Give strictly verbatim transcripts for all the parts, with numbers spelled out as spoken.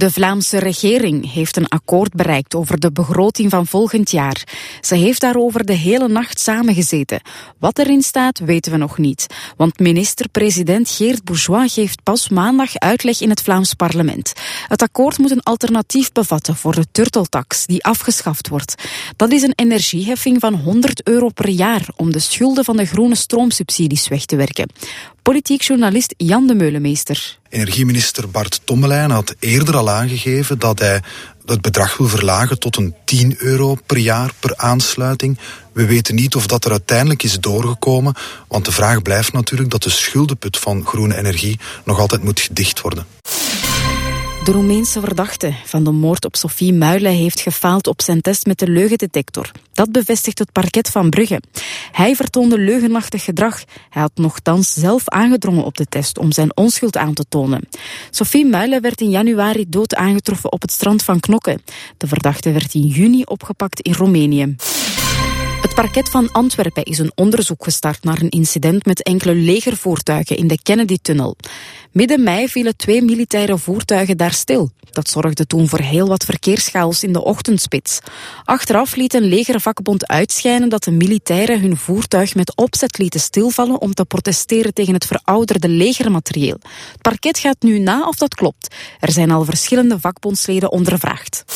De Vlaamse regering heeft een akkoord bereikt over de begroting van volgend jaar. Ze heeft daarover de hele nacht samengezeten. Wat erin staat, weten we nog niet. Want minister-president Geert Bourgeois geeft pas maandag uitleg in het Vlaams parlement. Het akkoord moet een alternatief bevatten voor de turteltax die afgeschaft wordt. Dat is een energieheffing van honderd euro per jaar om de schulden van de groene stroomsubsidies weg te werken. Politiek journalist Jan de Meulemeester. Energieminister Bart Tommelijn had eerder al aangegeven dat hij het bedrag wil verlagen tot een tien euro per jaar per aansluiting. We weten niet of dat er uiteindelijk is doorgekomen, want de vraag blijft natuurlijk dat de schuldenput van groene energie nog altijd moet gedicht worden. De Roemeense verdachte van de moord op Sophie Muyle heeft gefaald op zijn test met de leugendetector. Dat bevestigt het parket van Brugge. Hij vertoonde leugenachtig gedrag. Hij had nochtans zelf aangedrongen op de test om zijn onschuld aan te tonen. Sophie Muyle werd in januari dood aangetroffen op het strand van Knokke. De verdachte werd in juni opgepakt in Roemenië. Het parket van Antwerpen is een onderzoek gestart naar een incident met enkele legervoertuigen in de Kennedy-tunnel. Midden mei vielen twee militaire voertuigen daar stil. Dat zorgde toen voor heel wat verkeerschaos in de ochtendspits. Achteraf liet een legervakbond uitschijnen dat de militairen hun voertuig met opzet lieten stilvallen om te protesteren tegen het verouderde legermaterieel. Het parket gaat nu na of dat klopt. Er zijn al verschillende vakbondsleden ondervraagd.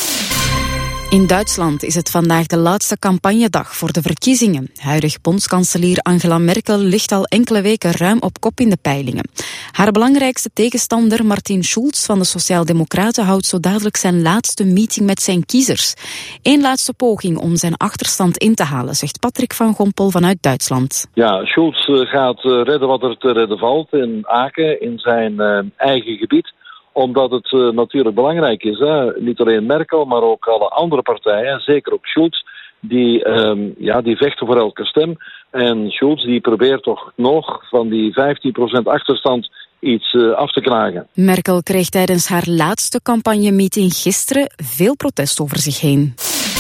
In Duitsland is het vandaag de laatste campagnedag voor de verkiezingen. Huidig bondskanselier Angela Merkel ligt al enkele weken ruim op kop in de peilingen. Haar belangrijkste tegenstander Martin Schulz van de Sociaaldemocraten houdt zo dadelijk zijn laatste meeting met zijn kiezers. Eén laatste poging om zijn achterstand in te halen, zegt Patrick van Gompel vanuit Duitsland. Ja, Schulz gaat redden wat er te redden valt in Aken, in zijn uh, eigen gebied. Omdat het uh, natuurlijk belangrijk is, hè? Niet alleen Merkel, maar ook alle andere partijen, zeker ook Schulz, die, um, ja, die vechten voor elke stem. En Schulz die probeert toch nog van die vijftien procent achterstand iets uh, af te knagen. Merkel kreeg tijdens haar laatste campagnemeeting gisteren veel protest over zich heen.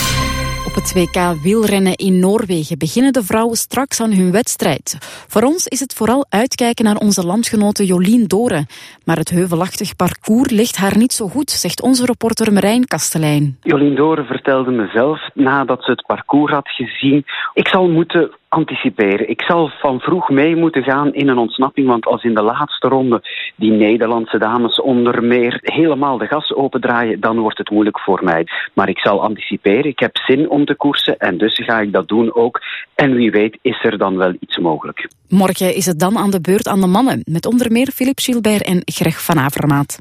Op het W K wielrennen in Noorwegen beginnen de vrouwen straks aan hun wedstrijd. Voor ons is het vooral uitkijken naar onze landgenote Jolien Dore. Maar het heuvelachtig parcours ligt haar niet zo goed, zegt onze reporter Marijn Kastelein. Jolien Dore vertelde mezelf, nadat ze het parcours had gezien, ik zal moeten anticiperen. Ik zal van vroeg mee moeten gaan in een ontsnapping, want als in de laatste ronde die Nederlandse dames onder meer helemaal de gas opendraaien, dan wordt het moeilijk voor mij. Maar ik zal anticiperen, ik heb zin om te koersen en dus ga ik dat doen ook. En wie weet is er dan wel iets mogelijk. Morgen is het dan aan de beurt aan de mannen, met onder meer Philippe Gilbert en Greg van Avermaat.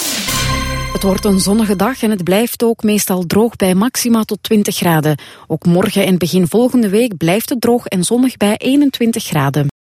Het wordt een zonnige dag en het blijft ook meestal droog bij maxima tot twintig graden. Ook morgen en begin volgende week blijft het droog en zonnig bij eenentwintig graden.